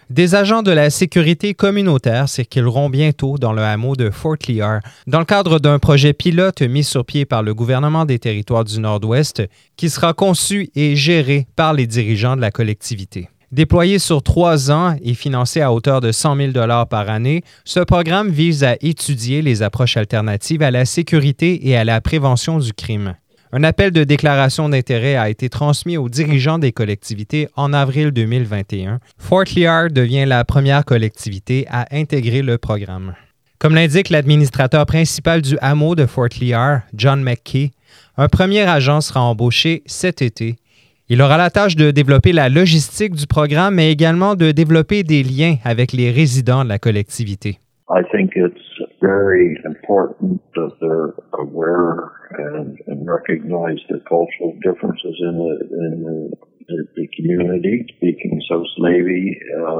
Des agents de la sécurité communautaire circuleront bientôt dans le hameau de Fort Liard dans le cadre d'un projet pilote mis sur pied par le gouvernement des Territoires du Nord-Ouest qui sera conçu et géré par les dirigeants de la collectivité. Déployé sur 3 ans et financé à hauteur de 100 000 $ par année, ce programme vise à étudier les approches alternatives à la sécurité et à la prévention du crime. Un appel de déclaration d'intérêt a été transmis aux dirigeants des collectivités en avril 2021. Fort Liard devient la première collectivité à intégrer le programme. Comme l'indique l'administrateur principal du hameau de Fort Liard, John McKay, un premier agent sera embauché cet été. Il aura la tâche de développer la logistique du programme, mais également de développer des liens avec les résidents de la collectivité. I think it's very important that they're aware and recognize the cultural differences in the community. Speaking South Slavey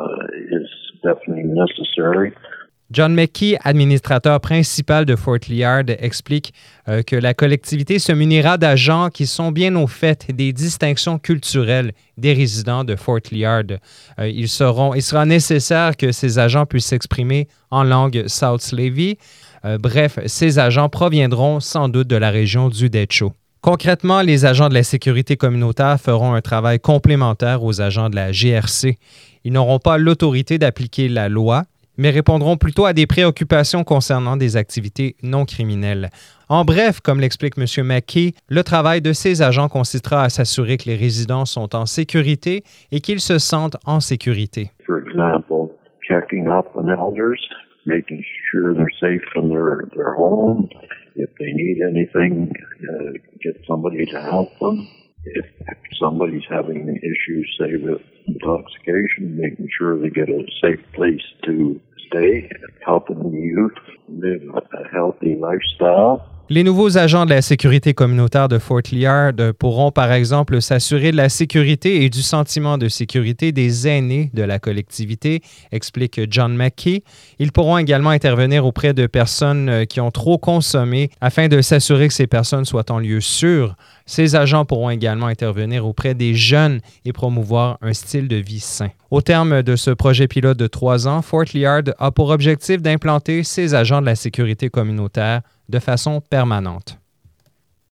is definitely necessary. John McKay, administrateur principal de Fort Liard, explique que la collectivité se munira d'agents qui sont bien au fait des distinctions culturelles des résidents de Fort Liard. Il sera nécessaire que ces agents puissent s'exprimer en langue South Slavey. Bref, ces agents proviendront sans doute de la région du Decho. Concrètement, les agents de la sécurité communautaire feront un travail complémentaire aux agents de la GRC. Ils n'auront pas l'autorité d'appliquer la loi, mais répondront plutôt à des préoccupations concernant des activités non criminelles. En bref, comme l'explique M. McKay, le travail de ces agents consistera à s'assurer que les résidents sont en sécurité et qu'ils se sentent en sécurité. For example, checking up on elders, making sure they're safe in their home. If they need anything, get somebody to help them. If somebody's having issues, say, with intoxication, making sure they get a safe place to stay, helping the youth live a healthy lifestyle. Les nouveaux agents de la sécurité communautaire de Fort Liard pourront, par exemple, s'assurer de la sécurité et du sentiment de sécurité des aînés de la collectivité, explique John McKay. Ils pourront également intervenir auprès de personnes qui ont trop consommé afin de s'assurer que ces personnes soient en lieu sûr. Ces agents pourront également intervenir auprès des jeunes et promouvoir un style de vie sain. Au terme de ce projet pilote de 3 ans, Fort Liard a pour objectif d'implanter ces agents de la sécurité communautaire de façon permanente.